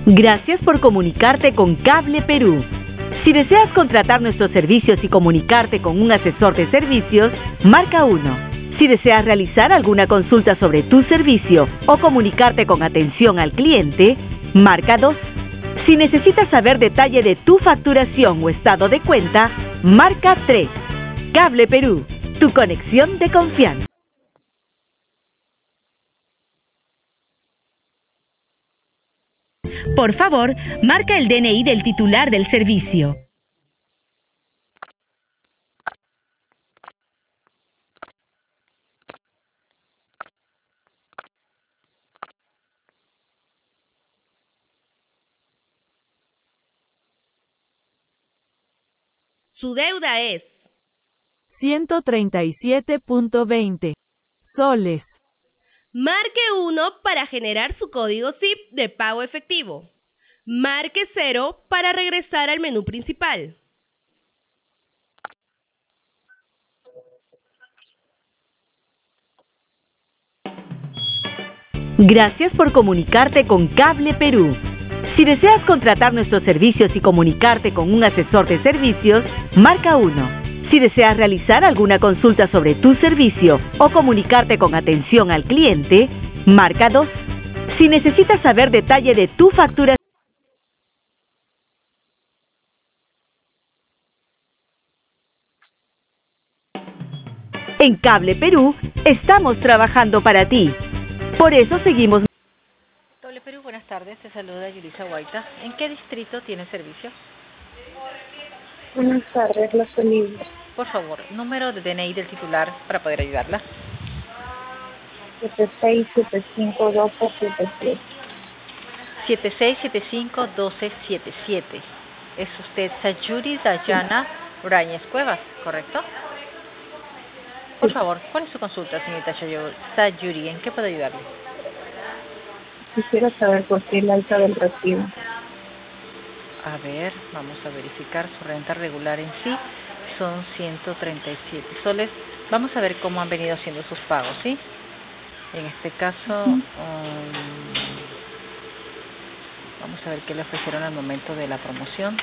Gracias por comunicarte con Cable Perú. Si deseas contratar nuestros servicios y comunicarte con un asesor de servicios, marca 1. Si deseas realizar alguna consulta sobre tu servicio o comunicarte con atención al cliente, marca 2. Si necesitas saber detalle de tu facturación o estado de cuenta, marca 3. Cable Perú, tu conexión de confianza. Por favor, marca el DNI del titular del servicio. Su deuda es 137.20 soles. Marque 1 para generar su código SIP de pago efectivo. Marque 0 para regresar al menú principal. Gracias por comunicarte con Cable Perú. Si deseas contratar nuestros servicios y comunicarte con un asesor de servicios, marca 1. Si deseas realizar alguna consulta sobre tu servicio o comunicarte con atención al cliente, marca 2. Si necesitas saber detalle de tu facturación, en Cable Perú estamos trabajando para ti. Por eso seguimos. Cable Perú, buenas tardes. Te saluda Yulisa Guaita. ¿En qué distrito tiene servicio? Buenas tardes, Los Olivos. Por favor, número de DNI del titular para poder ayudarla. 76751277. 7675-1277. Es usted Sayuri Dayana Brañez Cuevas, ¿correcto? Por favor, ¿cuál es su consulta, señorita Sayuri? ¿En qué puedo ayudarle? Quisiera saber por qué el alta del recibo. A ver, vamos a verificar su renta regular en sí. Son 137 soles. Vamos a ver cómo han venido haciendo sus pagos, ¿sí? En este caso, vamos a ver qué le ofrecieron al momento de la promoción.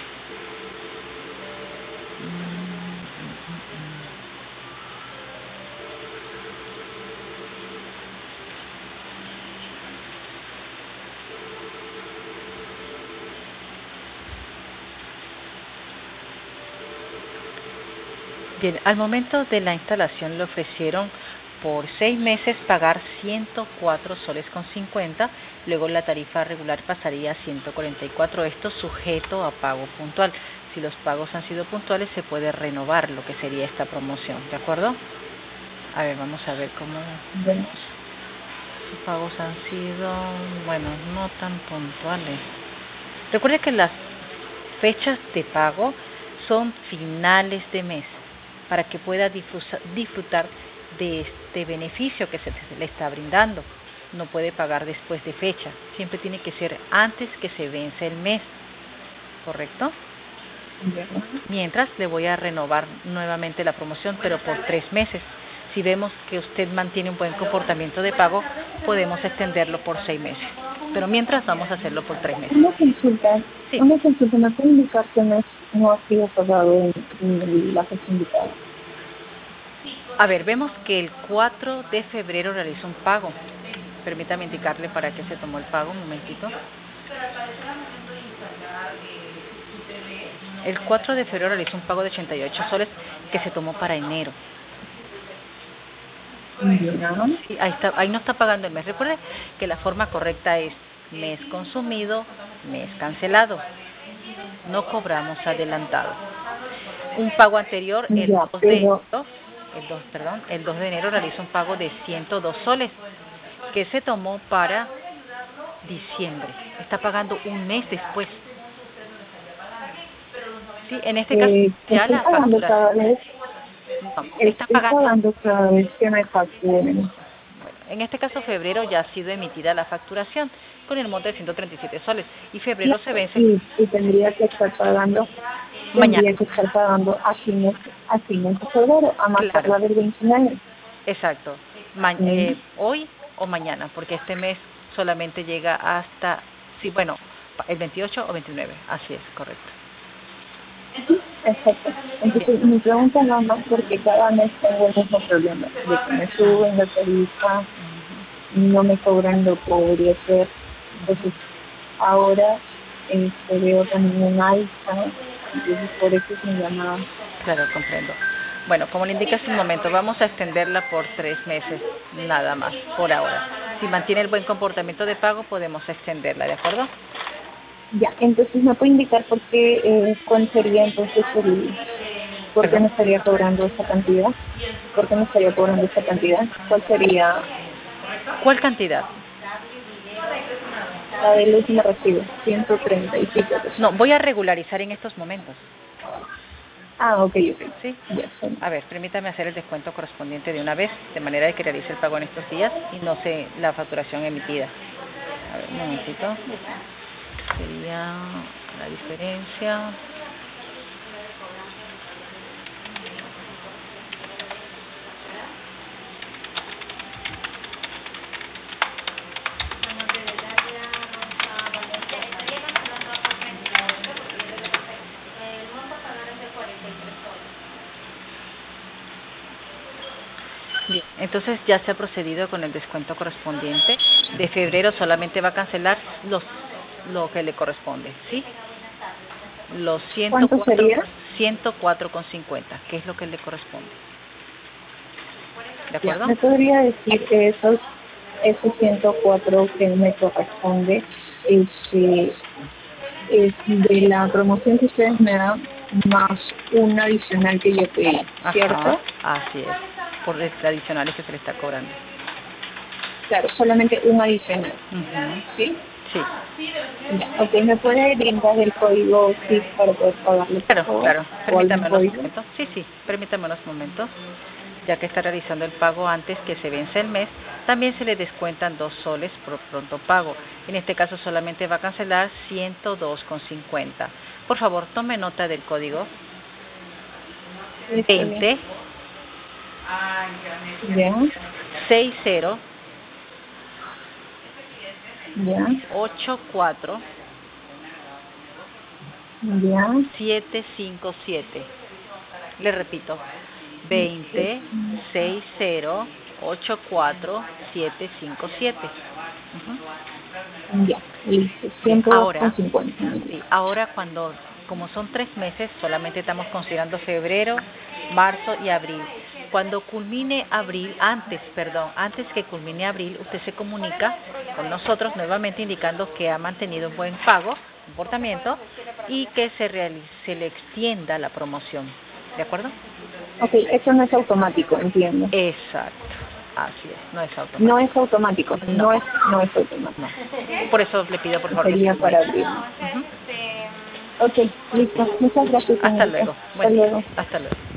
Bien, al momento de la instalación le ofrecieron por 6 meses pagar 104 soles con 50, luego la tarifa regular pasaría a 144, esto sujeto a pago puntual. Si los pagos han sido puntuales se puede renovar lo que sería esta promoción, ¿de acuerdo? A ver, vamos a ver cómo sus pagos han sido, bueno, no tan puntuales. Recuerde que las fechas de pago son finales de mes, para que pueda disfrutar de este beneficio que se le está brindando. No puede pagar después de fecha, siempre tiene que ser antes que se vence el mes, ¿correcto? Mientras le voy a renovar nuevamente la promoción, pero por 3 meses. Si vemos que usted mantiene un buen comportamiento de pago, podemos extenderlo por 6 meses. Pero mientras vamos a hacerlo por 3 meses. Una consulta, sí. ¿Me puede indicar que no ha sido pagado en la fecha indicada? A ver, vemos que el 4 de febrero realizó un pago. Permítame indicarle para qué se tomó el pago, un momentito. El 4 de febrero realizó un pago de 88 soles que se tomó para enero. Sí, ahí no está pagando el mes. Recuerde que la forma correcta es mes consumido, mes cancelado. No cobramos adelantado. Un pago anterior, el 2 de enero realizó un pago de 102 soles que se tomó para diciembre. Está pagando un mes después. Sí, en este caso ya la factura. Está pagando cada vez que me facturen. Bueno, en este caso febrero ya ha sido emitida la facturación con el monto de 137 soles y febrero se vence. Y tendría que estar pagando mañana. Tendría que estar pagando a fines de febrero, a más tardar del 29. Exacto. Hoy o mañana, porque este mes solamente llega hasta, sí, bueno, el 28 o 29, así es, correcto. Exacto. Entonces, mi pregunta nada más porque cada mes tengo el mismo problema, de que me suben la tarifa, no me cobran lo que debería ser. Entonces, ahora veo también un alza, entonces por eso es mi llamada. Claro, comprendo. Bueno, como le indiqué hace un momento, vamos a extenderla por 3 meses, nada más, por ahora. Si mantiene el buen comportamiento de pago, podemos extenderla, ¿de acuerdo? Ya, entonces me puede indicar por qué, cuál sería entonces por qué me estaría cobrando esa cantidad, por qué me estaría cobrando esa cantidad, cuál sería ¿Cuál cantidad? la del último recibo, 135 pesos. No, voy a regularizar en estos momentos. Ah, ok. ¿Sí? Ya, sí. A ver, permítame hacer el descuento correspondiente de una vez, de manera de que realice el pago en estos días y no sé la facturación emitida. A ver, un momentito. Sería la diferencia. Bien, entonces ya se ha procedido con el descuento correspondiente. De febrero solamente va a cancelar lo que le corresponde, ¿sí? Los ¿Cuánto sería? 104,50, que es lo que le corresponde. ¿De acuerdo? ¿Me podría decir que esos 104 que me corresponde es de la promoción que ustedes me dan más un adicional que yo pedí, ¿cierto? Ajá, así es, por los adicionales que se le está cobrando. Claro, solamente un adicional, ¿sí? Sí. Ya, ok, ¿me puede brindar el código SIF para poder pagarlo, por favor? Claro, permítame unos código? momentos. Sí, permítame unos momentos. Ya que está realizando el pago antes que se vence el mes, también se le descuentan 2 soles por pronto pago. En este caso solamente va a cancelar 102,50. Por favor, tome nota del código. 20 Ya, 60 ya, 84 ya. 757. Le repito, 20 60 84 757. Ya, listo. Bien, 102,50. ahora como son 3 meses, solamente estamos considerando febrero, marzo y abril. Cuando culmine abril, antes que culmine abril, usted se comunica con nosotros nuevamente indicando que ha mantenido un buen comportamiento y que se le extienda la promoción. ¿De acuerdo? Ok, eso no es automático, entiendo. Exacto. Así es, no es automático. No es automático, no es automático. No. Por eso le pido por favor Sería que para abrir. Ok, listo. Muchas gracias. Hasta Señorita. luego. Hasta luego. Hasta luego.